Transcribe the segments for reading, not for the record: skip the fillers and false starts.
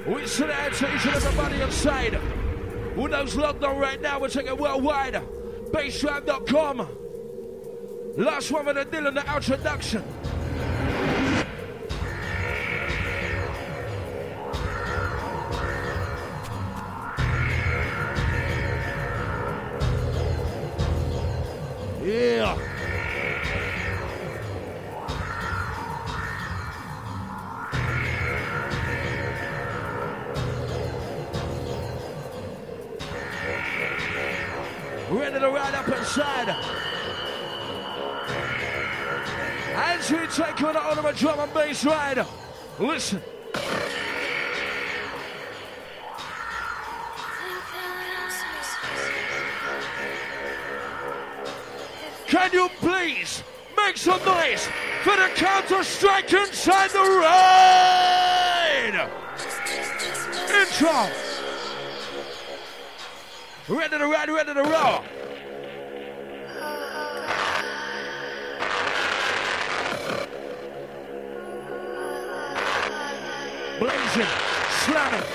We send out to each and everybody inside. Who knows locked on right now? We're taking worldwide. Bassdrive.com. Last one with the Dylan, the introduction. Yeah. Ready to ride up inside. As we take on the ultimate drum and bass ride. Listen. Can you please make some noise for the Counter-Strike inside the ride? Intro. Ready to ride, ready to roll. Blazing, slamming.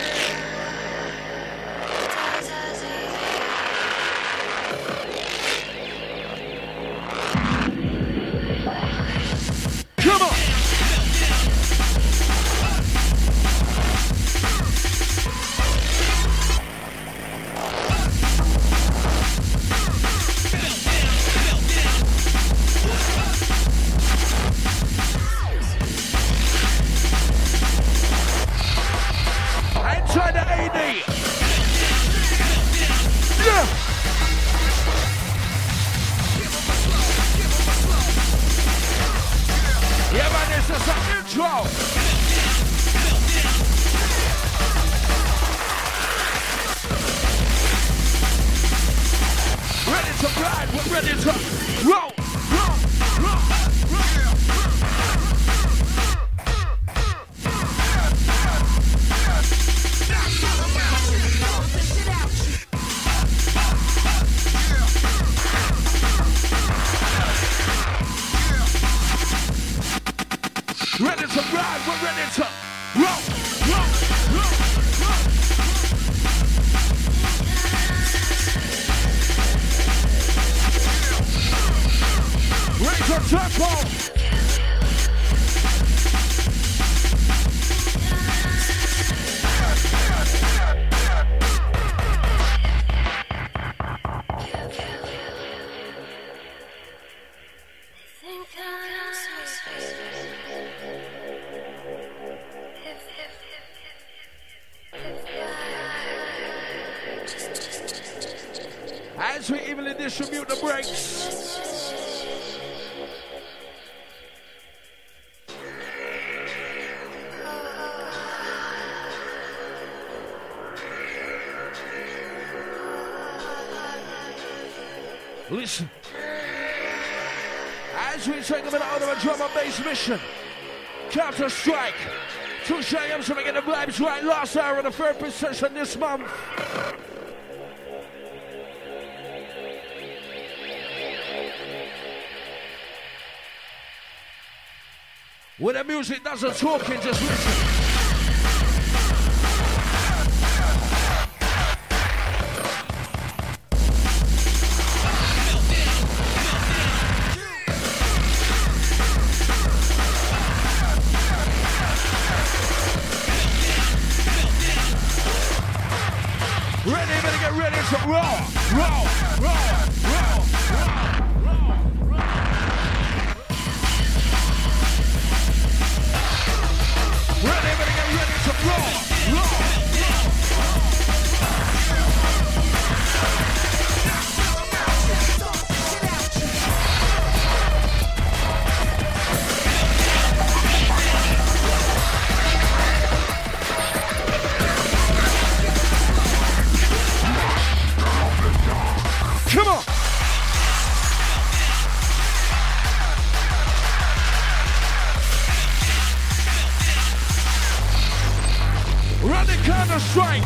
Come on. Inside the AD. Yeah. Yeah, man, this is an intro. Ready to ride, we're ready to roll, roll, roll, roll. Ready to ride, we're ready to roll, roll, roll, roll. Raise your tempo. As we evenly distribute the breaks. Listen. As we take them out of a drum and bass mission. Counter-Strike. 2 a.m. so we get the vibes right. Last hour of the third session this month. When the music doesn't talking, just listen. Ready, better get ready to roll, roll, roll, roll, roll, roll. Ready, better get ready to roll, roll, come on! Run the Counter-Strike!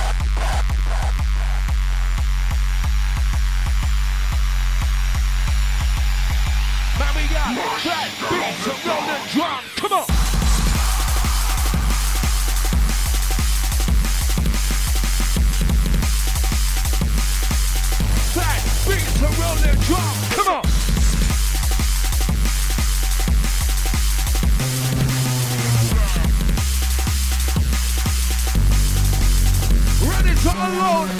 Man, we got flat beats and roll the drum. Come on! unload.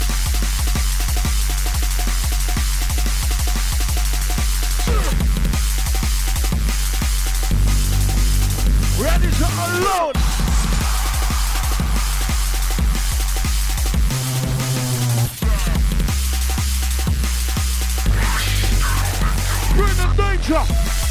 Ready to unload. Bring the danger.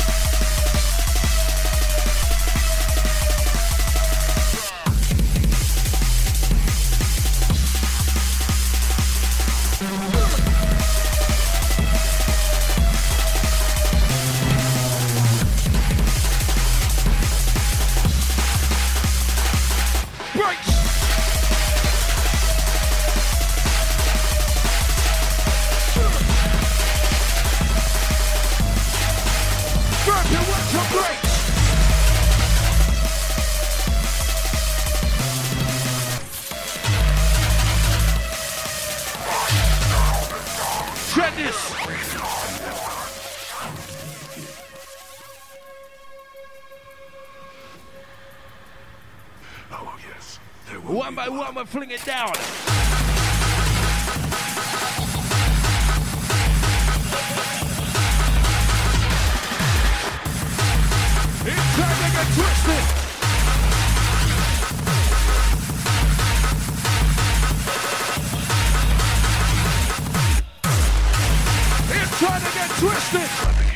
One by one, we'll fling it down. It's time to get twisted. It's time to get twisted.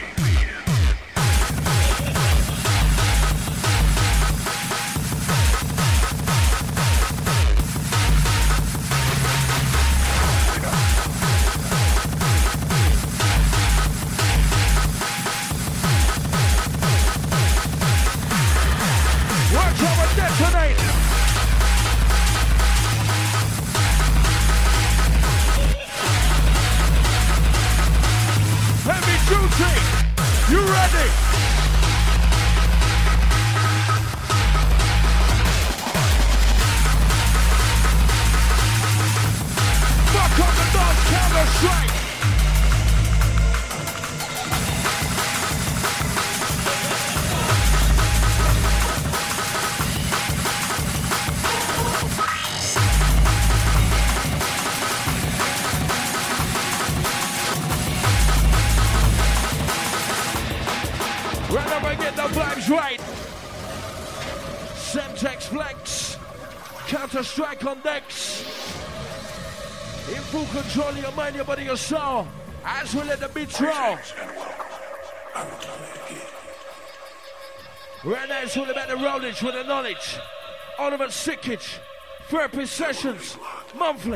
You ready? Fuck on the dance, counter strike. Vibes right. Semtex flex. Counter strike on decks. In full control of your mind, your body, your soul. As we let the beats roll. Right now it's all about the rollage with the knowledge. Oliver Sickage. Therapy sessions. Monthly.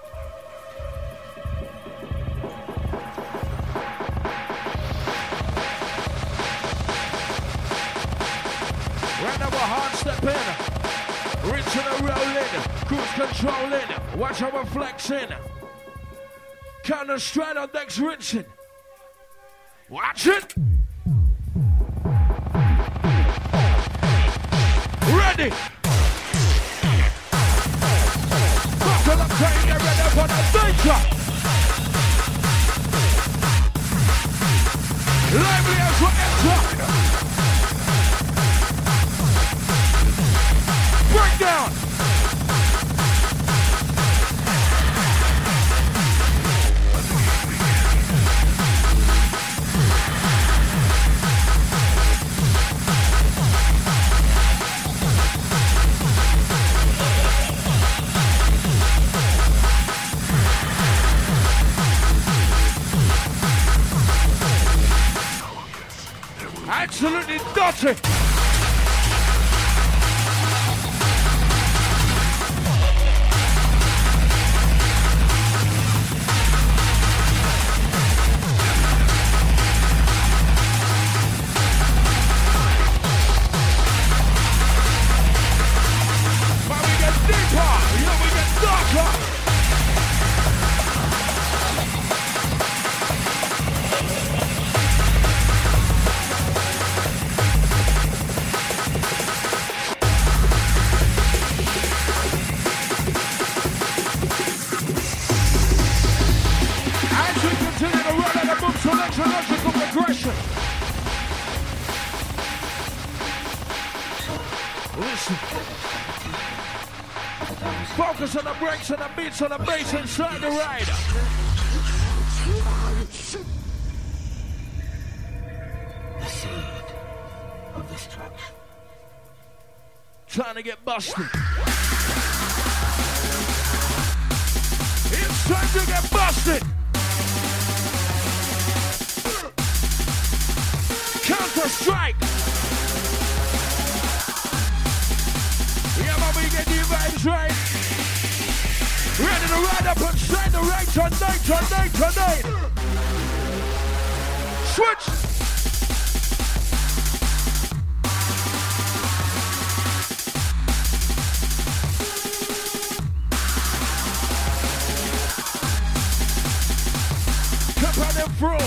Right now we're hard step in, rinsing and rolling, cruise controlling, watch how we're flexing. Counter stride on decks rinsing. Watch it! Ready! Buckle up, take it, ready for the danger! Lively as we enter! Break down! Absolutely dirty! Focus on the brakes and the beats on the bass inside the ride. The seed of destruction. Trying to get busted. It's time to get busted. Counter-Strike. Yeah, man, we get the vibes right. Ready to ride up and shine the right tonight. Switch. Cup on the floor.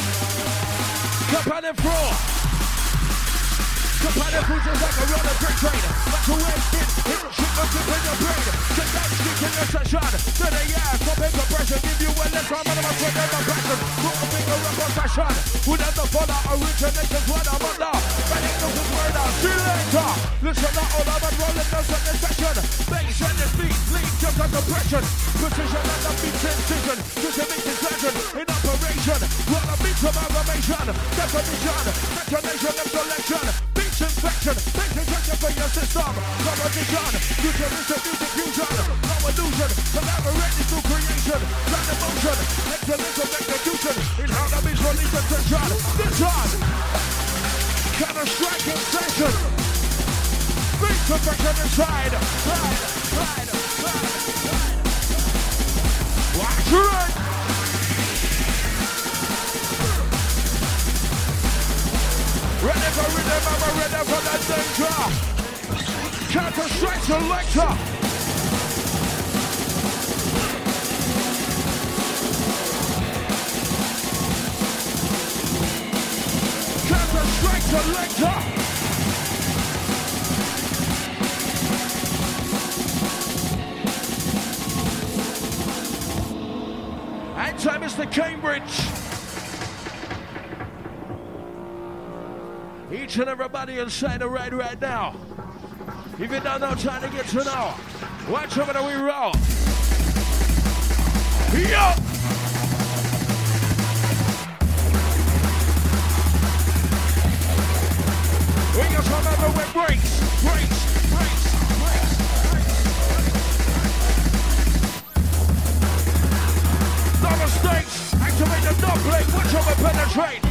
Cup on the foot just like a roller brick train. But to wait, hit, shoot up in the brain. Get that stick in the session. To the ass, no paper pressure. Give you a lesson, I'm on my foot and my passion. Put a finger up on fashion. Who doesn't follow originations what I'm under? But ain't no good murder. See you later. Listen to all of them rolling down in the session. Bass and the speed, lead just on the pressure. Precision and the beat incision. Just to make this legend in operation. Roll a beat of aggravation. Definition, detonation and selection. Beats infection, beats injection for your system. Competition, futuristic music fusion. No illusion, collaborate into creation. Plan emotion, excellence of execution. In how the beats release attention. This one, Counter-Strike in session. Beats infection inside. Ride. Watch it. Ready for rhythm, I'm ready for the danger. Counter-Strike selector. Counter-Strike selector. And time is the Cambridge. Each and everybody inside the ride right now. If you don't know, time to get to know. Watch over the we roll. Yo! We just remember with brakes. No mistakes. Activate the dog plate. Watch over penetrate.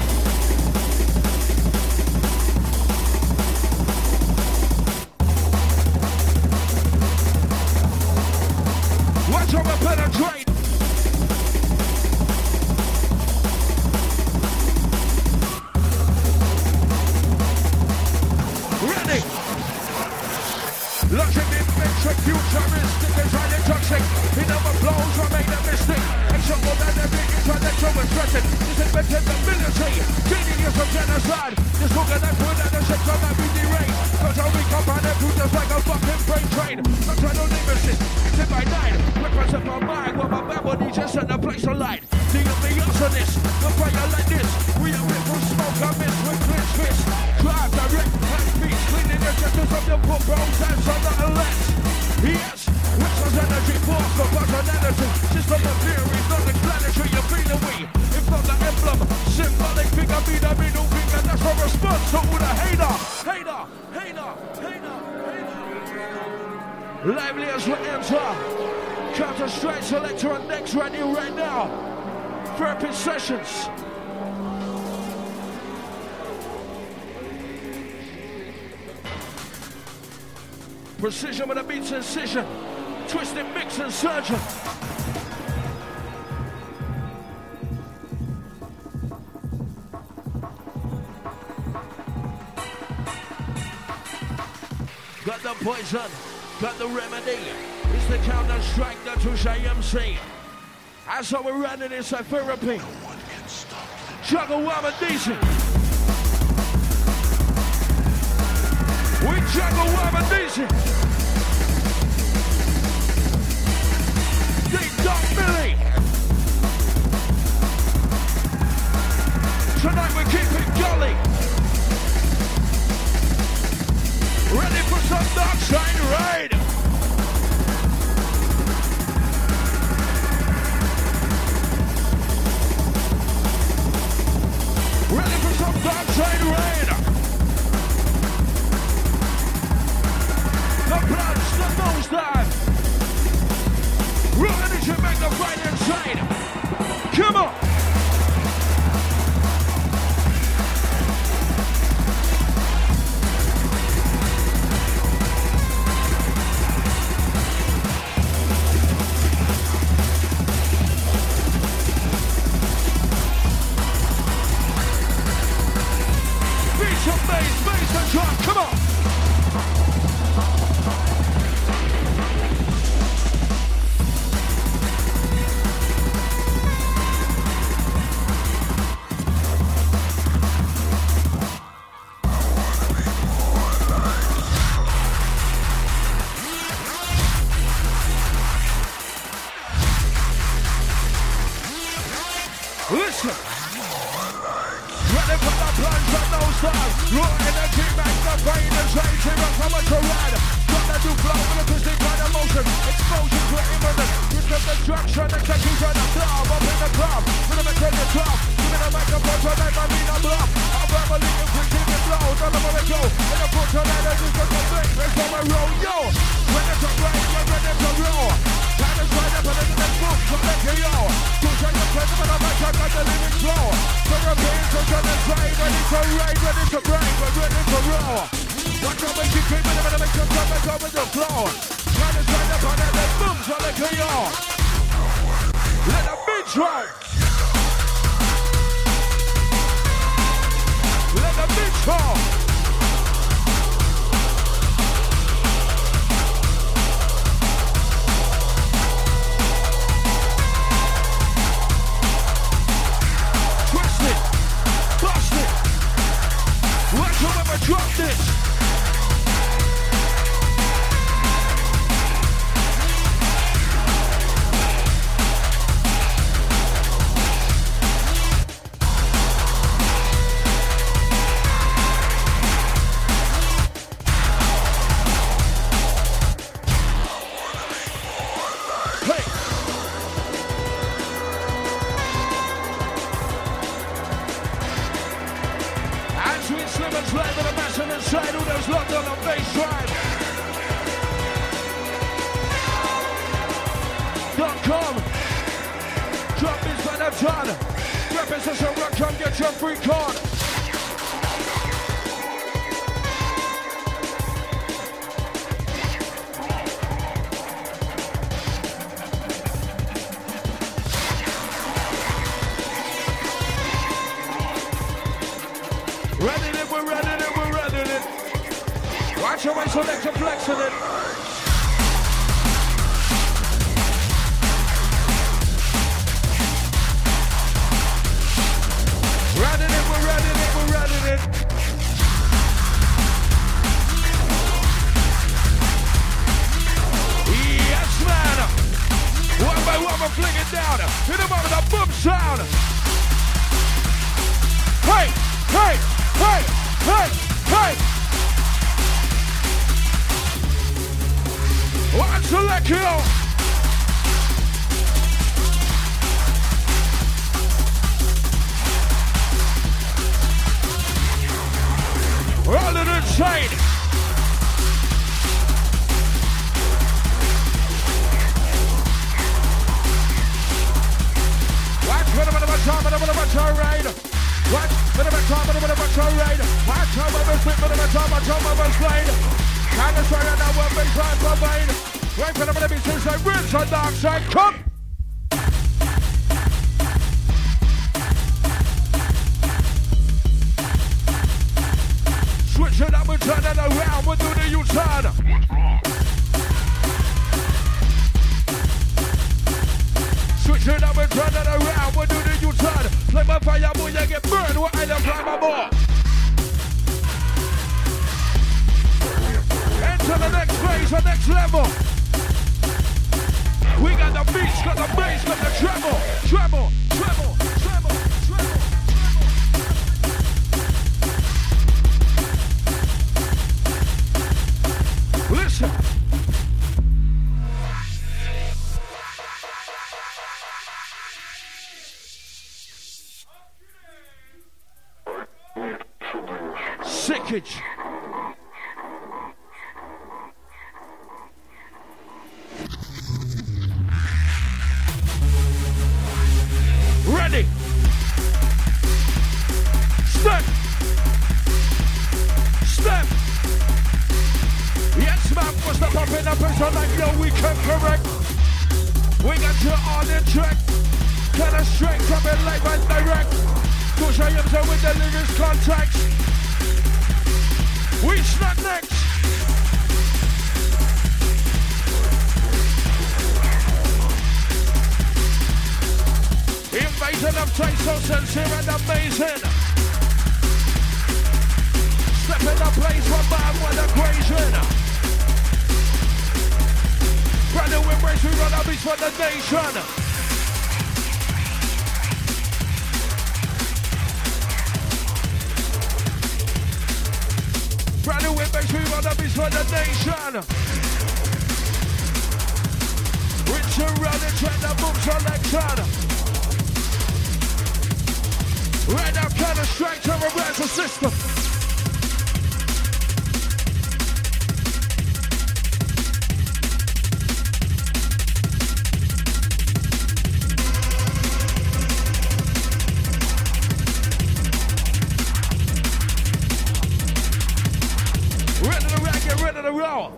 Watch over penetrate. Ready. Logic invention, futuristic, design toxic. He never blows or made a mistake. Action more than every intellectual was threatened. This invented the military. Genius of genocide. This organized without the sex of every deranged. Costa Rica by the food just like a fucking brain train. Nocturnal nemesis, 10 by 9. Represent my mind while my body just set the place alight. The ambiance on this, the fire like this. We a bit from smoke, I miss with clenched fist. Drive direct, hand beats, cleaning the gestures of your foot bones and so not less. Yes, Wix's energy force, the personality. System of theory, non-explanatory, you're feeling we. If not the emblem, symbolic figure, be the middle finger. That's a response to all the hater. Lively as we enter. Counter-Strike selector on next ready right now. Therapy sessions. Precision with a beats incision. Twisted mix and surgeon. Got the poison. Got the remedy. It's the Counter-Strike, the Touche MC. That's how we're running inside therapy. Juggle Wama DC. We juggle Wama DC. Deep Dark Billy. Tonight we keep it jolly. Ready for some dark side ride. style. Raw energy, magnifying the train. Team up, come on to ride. Got that new flow with a twisting kind of motion. Explosion to imminent. Rhythm destruction, execution of love. Up in the club, rhythm and turn the top. Giving a microphone to make my mean a bluff. I'm verbally inflicting the blow. Don't know where we go. In the foot of energy, just a thing. Let's go and roll, yo. When it's a break, we're ready to roll. Time is right up and in the next book. So let's go, yo. Push on your presence and I'll make sure that the lyrics flow. So your beats are gonna train. Ready to raid, ready to break. We're ready to roll. Watch out when you keep it, I'm gonna make some time and go with the flow. Time is right up and in the boom. So let's go, yo. Let the beat roll. Let the beat roll. Twist it, bust it. Watch out when we drop this. Sickage. Ready. Step. Step. Yes, man, we'll step up in a person like yo, we can correct. We got you all in track. Kind of straight, coming live and direct. Push I am with the lyrics contacts. We snap next. Invasion of taste so sincere and amazing. Step in the place for man with aggression. Brand new embrace, we run our beats for the nation. makes me wanna be for the nation. Rich and running, check the book selection. Right now, kind of straight to a rental system. Ready to rock, get ready to roll.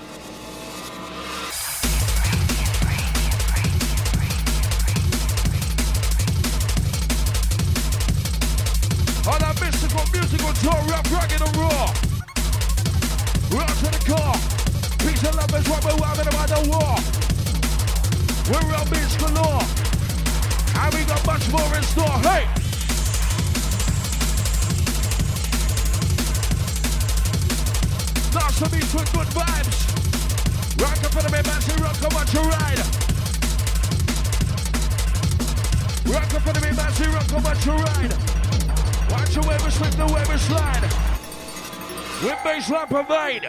On that musical tour, rough, rugged and raw. Raw to the core. Peace and love is what we're having about the war. We're on beats galore. And we got much more in store. Hey! Lots of beats with good vibes. Rock up for the massive rock and watch you ride. Rock up for the massive rock and watch you ride. Watch the way we slip, the way we slide. With baseline provide.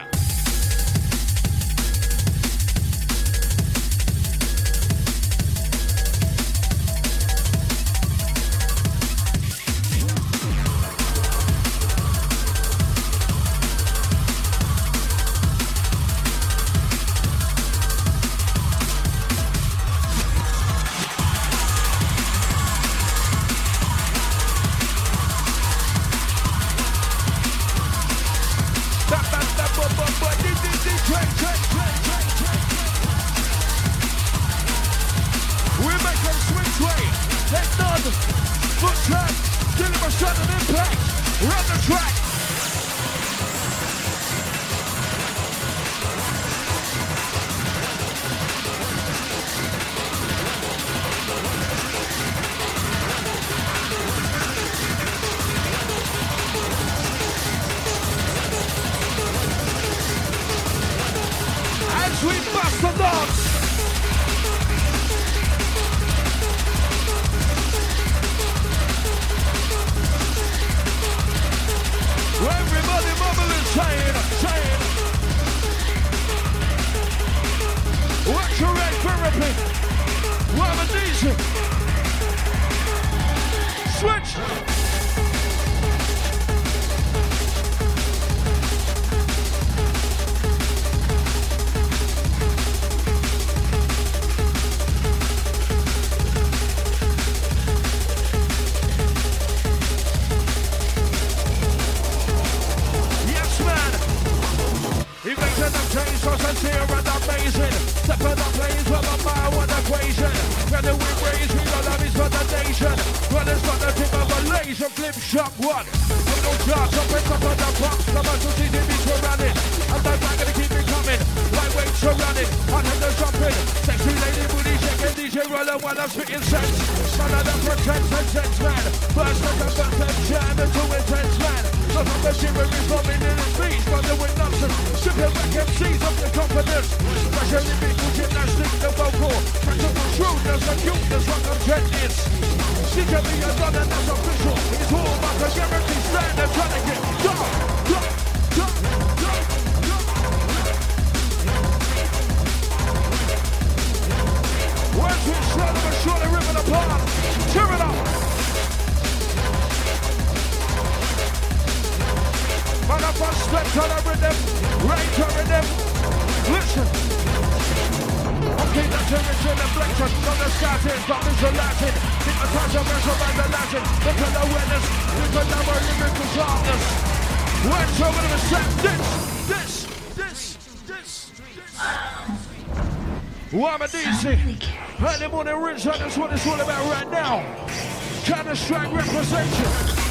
Early morning rinse, that's what it's all about right now. Counter-Strike representation.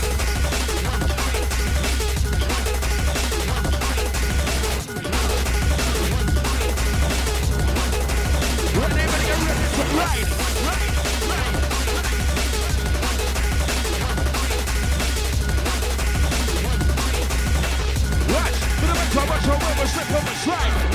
Ready to ride. Right, for the mental, watch our way, we'll slip on the slide.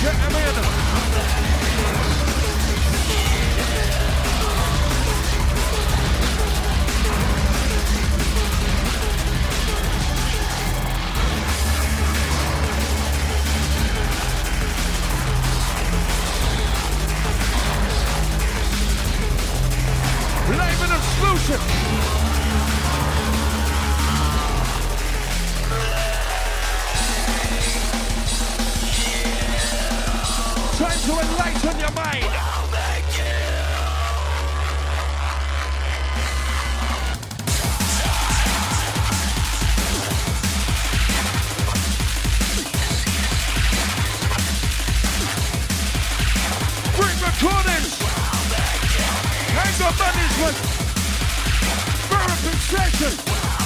Get them in. Live and exclusive. Time to enlighten your mind. Bring recordings. Anger management. Therapy session.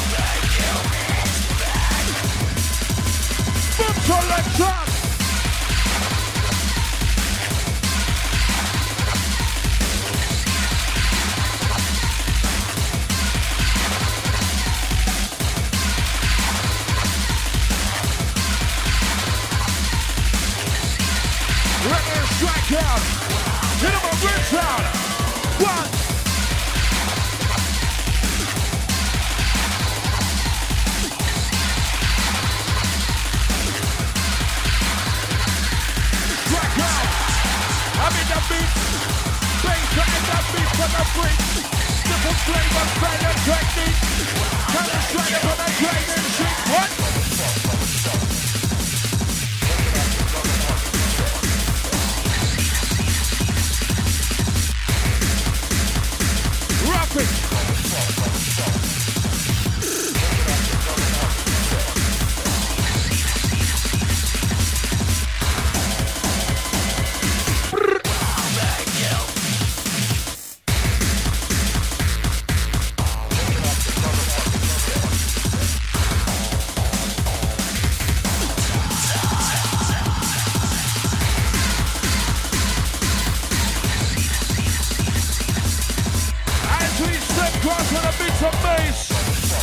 Boom selection. Ready to strike out. Hit him a rinse out. One. Strike out. I'm in the beat. Bass in the beat for the freak. Different flavors, better technique. Kind of strike for the training sheet. What? Cross with a bit of bass.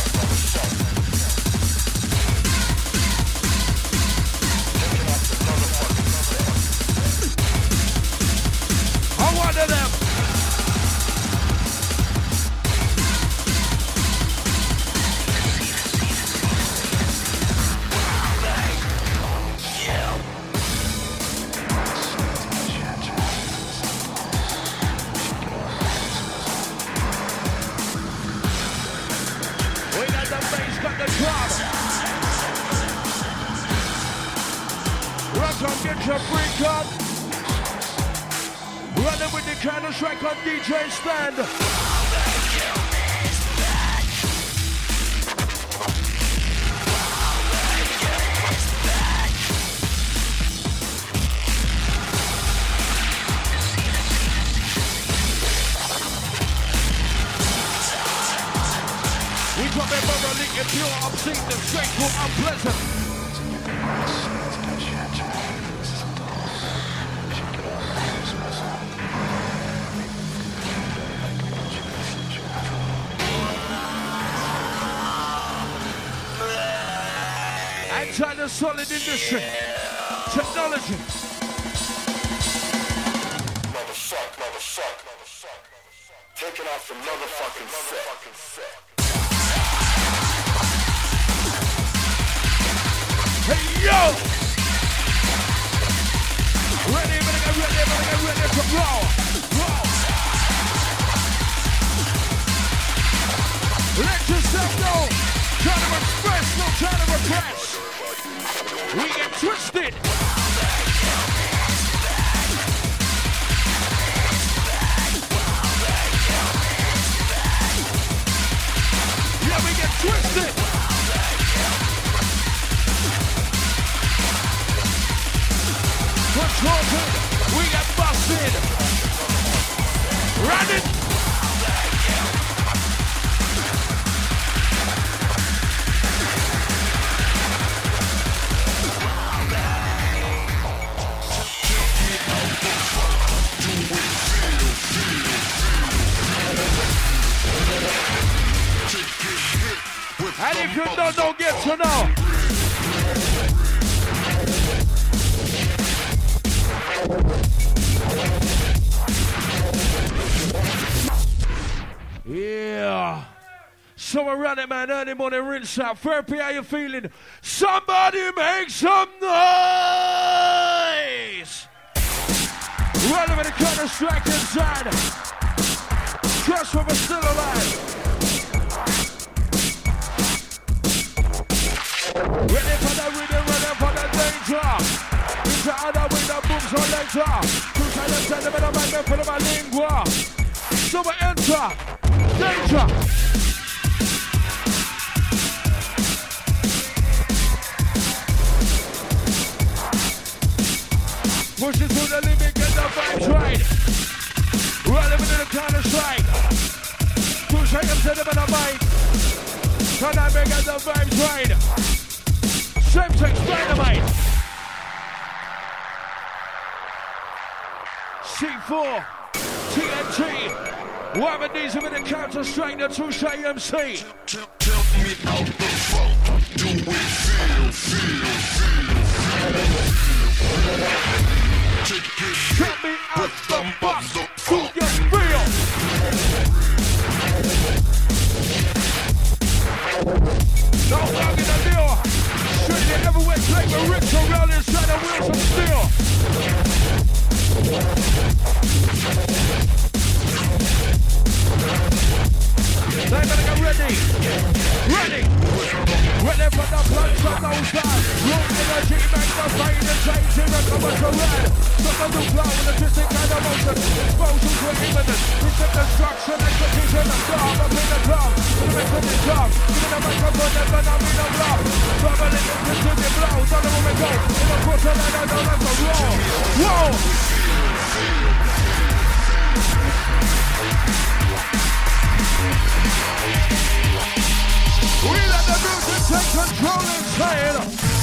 I wanted them. Get your freak up. Running with the Counter Strike on DJ stand. We drop it from a link and pure obscene and straight to unpleasant. Inside the solid industry, technology. Motherfuck. Taking off the motherfucking set. Hey yo! Ready to roll. Let yourself know. Trying to express, no trying to repress. We get twisted. Yeah, we get twisted. Controlled. We get busted. Run it. And if you don't get to know. how I run it, man. Early morning rinse out. Therapy, how you feeling? Somebody make some noise! Run with the counter strike inside. Trust from us still alive. Ready for the rhythm, ready for the danger. Into other with the booms on later. Two sides of the middle, man, for my lingua. So we enter. Danger. Push it to the limit, get the vibes right. Running into the counter strike. Two seconds to the middle, mic. Can I make the vibes right? Semtex Dynamite. C4, TNT. Wyman Diesel with the counter strike, the Touche MC. Tell me how the fuck do we feel. Tell me out the box, do you feel? No dog in the deal. Straight in everywhere, like a rich around inside the wheels of steel. They better get ready. Ready for the punch on those guys. Roll energy, make the pain and change in a commercial ride. Stop the new flow with a twisted kind of motion. Explosions were imminent. It's a destruction, execution, and storm up in the drum. Gonna make it jump. Give me the microphone, and then I'll be the blow. Traveling into the blow. Don't know where we go. In a quarter, and I don't have to roll. Whoa! We let the music take control inside.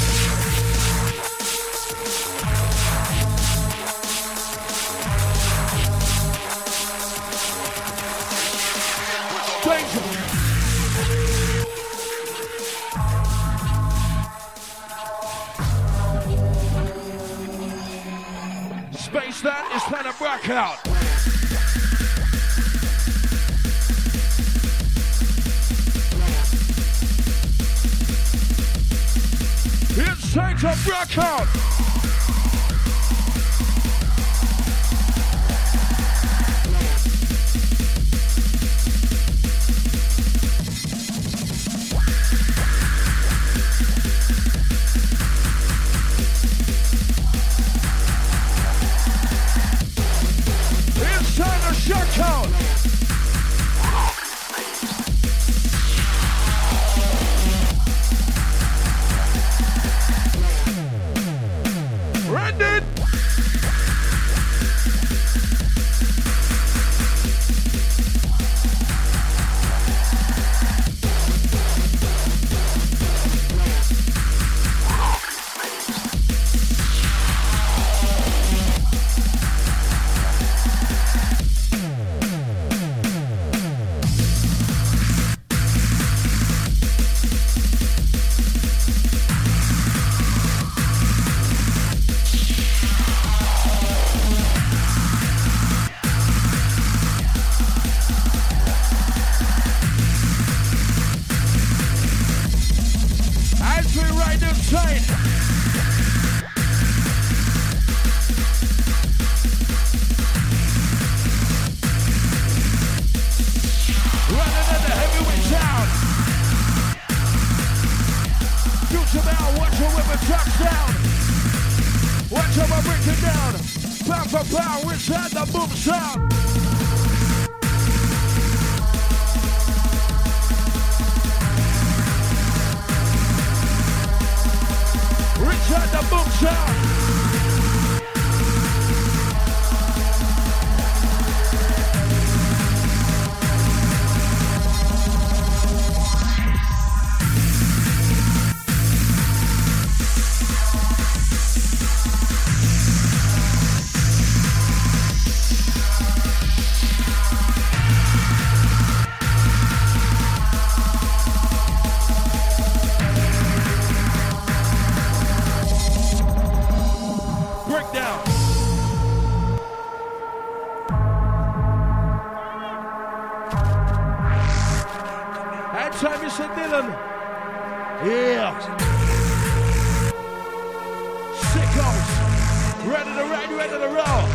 Danger. Space that is trying to break out. It's time to break out. It's time to shut out. Brandon! Ready to ride, ready to roll.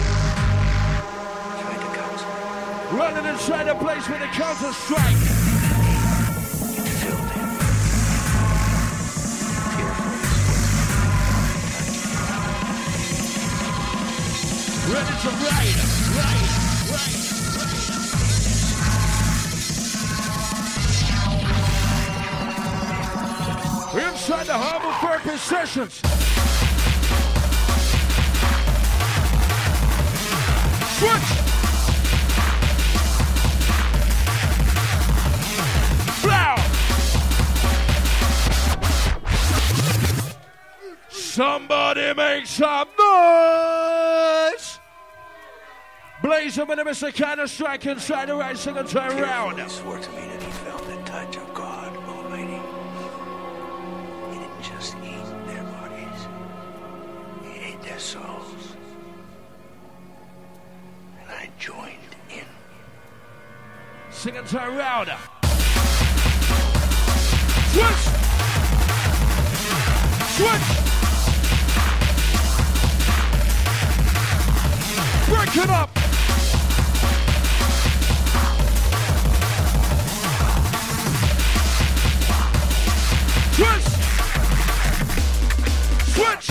Running inside the place with a counter strike. Ready to ride. We're inside the Harbour Therapy Sessions. Switch. Blow. Somebody make some noise. Blaze up in the Mr. Kind of strike inside the right single turn round. He swore to me that he felt the touch of God Almighty. He didn't just eat their bodies, he ate their souls. And I joined in. Sing and turn round. Switch! Switch! Break it up! Switch! Switch!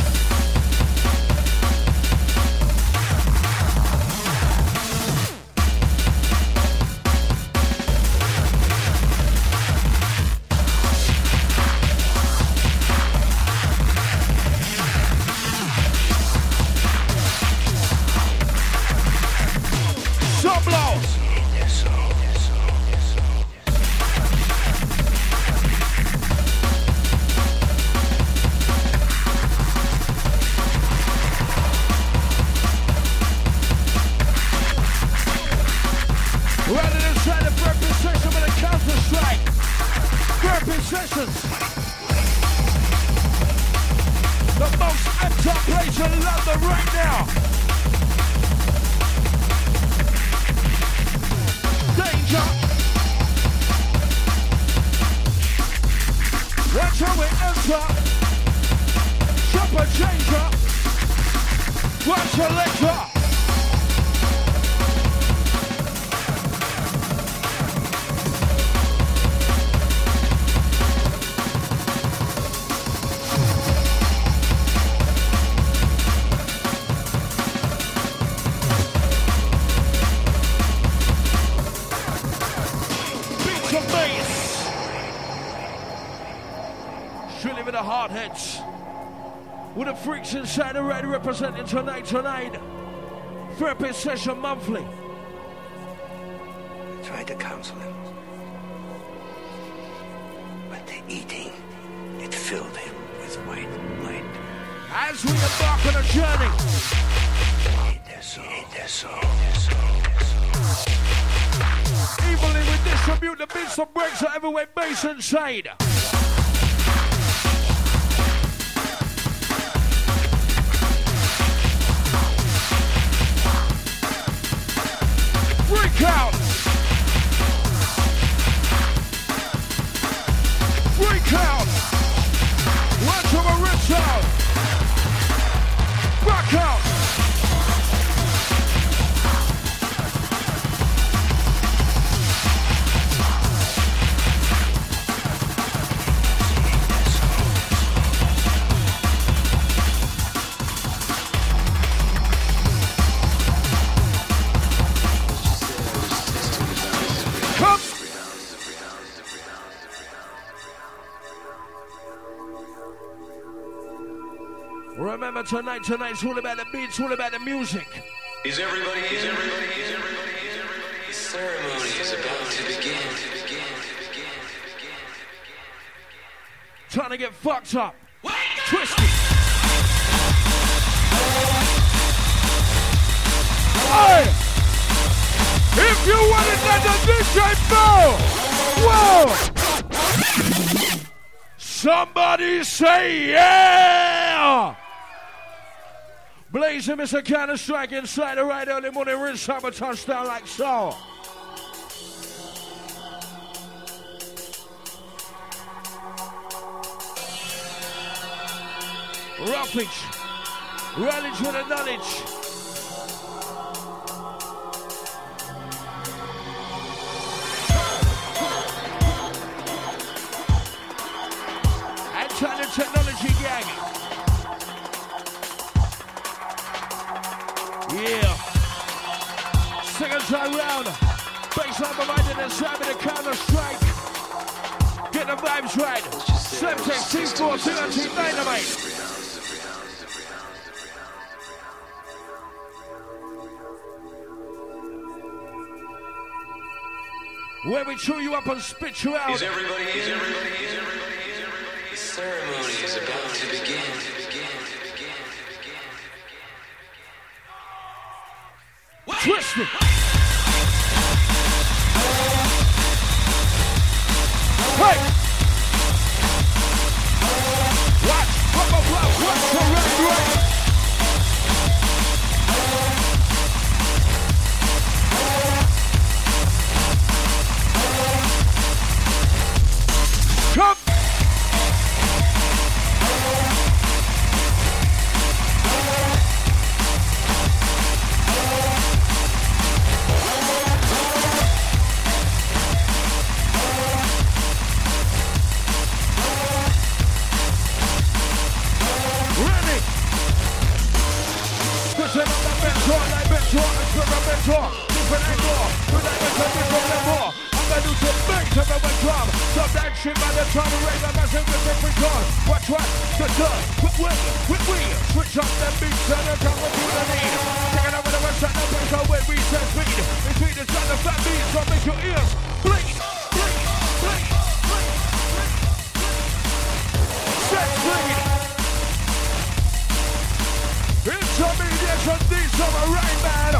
With the freaks inside the red representing tonight. Therapy session monthly. I tried to counsel him. But the eating, it filled him with white light. As we embark on a journey. Ate their soul. Evilly we distribute the beats and breaks of heavyweight bass inside. Freak out! Freak out! Watch over rich out! Rock out! Remember tonight's all about the beats, all about the music. Is everybody in? The ceremony is about to begin. Trying to get fucked up. Twisted. Hey! If you want it, let the DJ know! Whoa! Somebody say yeah! Blazing Mr. Counter Strike inside the right early morning rinse summer touchdown like so. Roughage. Rally to the knowledge. And try the technology gang. Yeah. Second time round. Baseline provided inside with the counter strike. Get the vibes right. Semtex, T4, TNT Dynamite. Where we chew you up and spit you out. Is everybody? The ceremony is about to begin. Twist it. Hey! Watch the red rain. Come! Different angle, with that different level. I'm gonna do some things to the drum. Stop that shit by the time we raise a massive different gun. Watch what? The done. With we. Switch up them beats and the come with you the need. Taking over the rest of the place on where we set speed. Between the sound of fat beats, so make your ears bleed. Set speed. Intermediate and these are right, man.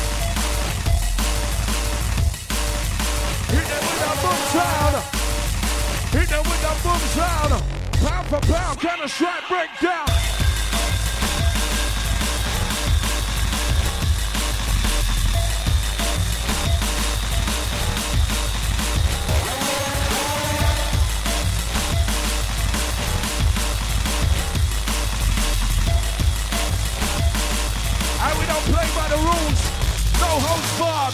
Hit them with that boom sound. Hit them with that boom sound. Pound for pound, counter strike breakdown. And we don't play by the rules. No holds barred.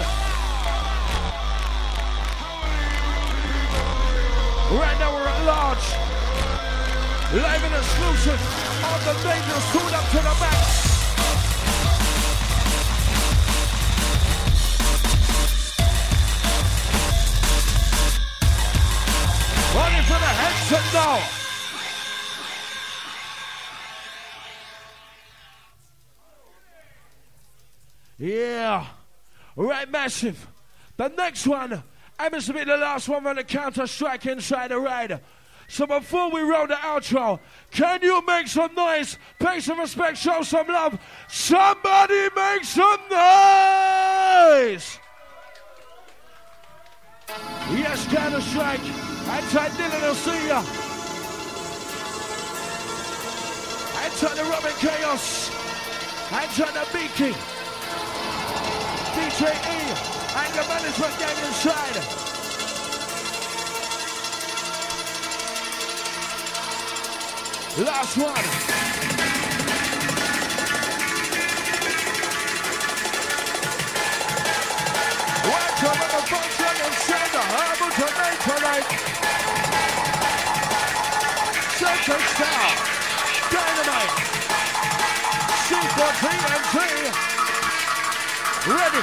Right now we're at large. Live and exclusive. All the dangerous tuned up to the max. Running for the heads and now. Yeah. Right, massive. The next one. I must be the last one on the counter-strike inside the ride. So before we roll the outro, can you make some noise? Pay some respect, show some love. Somebody make some noise! Yes, counter-strike. Anti-Dylan will see ya. Anti-the-Robin Chaos. Anti-the-Beaky. DJ E. Anger management gang inside. Last one. Welcome to the function inside the Herbal tonight. Celtic Style. Dynamite. C4 TNT. Ready.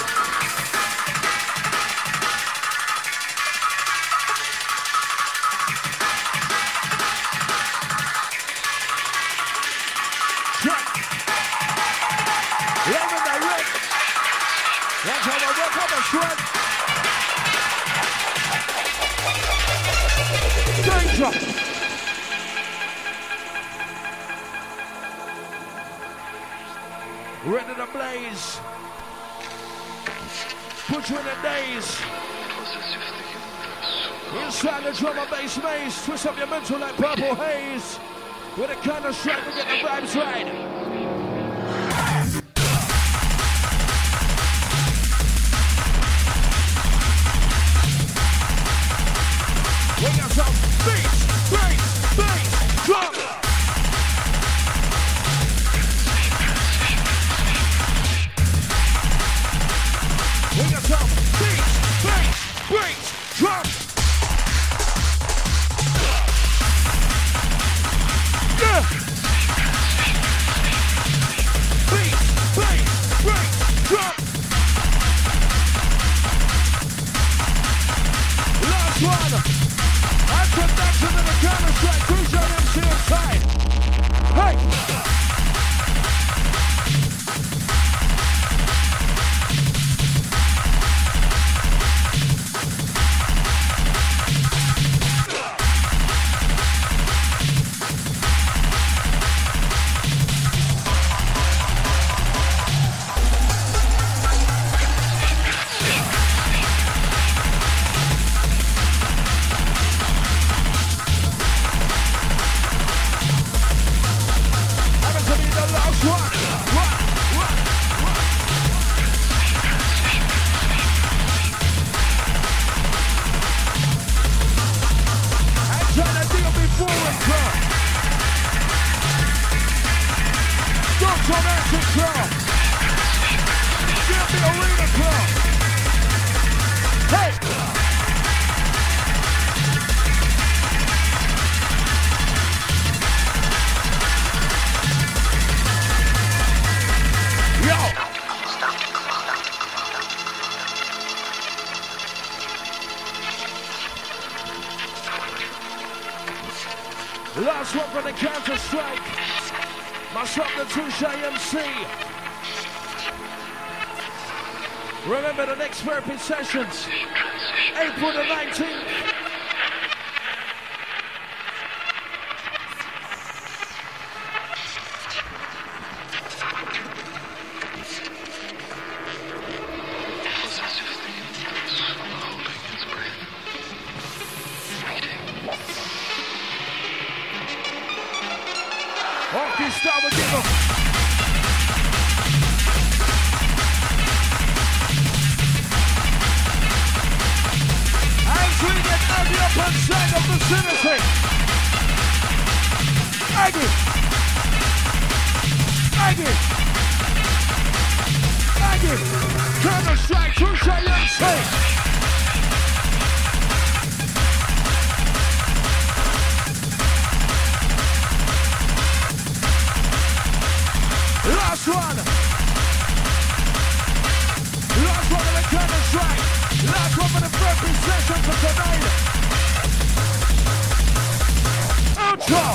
Danger! Ready to blaze. Put you in the days. Inside the drum and bass maze. Twist up your mental like purple haze. With a kind of strike, we get the vibes right. We got some bass, drum. Automatic club. Give me arena club. Hey! Yo! Last one for the Counter-Strike. Myself, the Touche MC. Remember the next therapy sessions, April the 19th. Off this start, we give them. As we get on the upper side of the vicinity. Aggie. Aggie. Aggie. Counter-Strike, Touche MC. Last one. Last one of the Counter-Strike. Last one for the therapy session for tonight. Outro.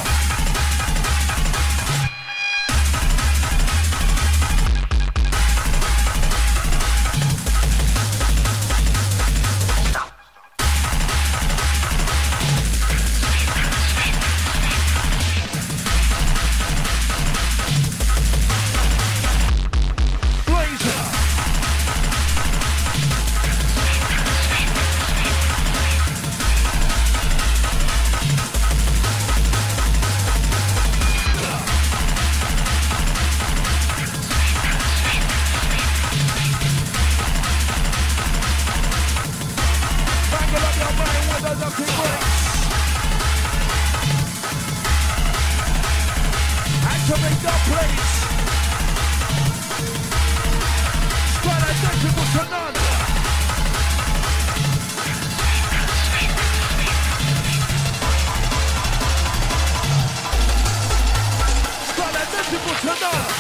Activate the place. Squad identical to none. Squad identical to none.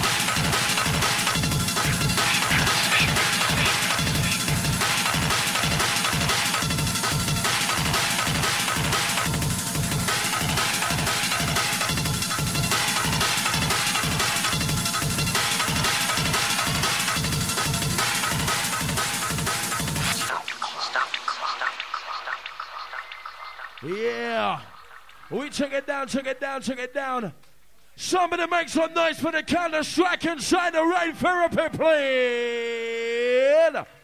Yeah, we took it down, took it down, took it down. Somebody make some noise for the Counter-Strike inside the Rain Therapy, please.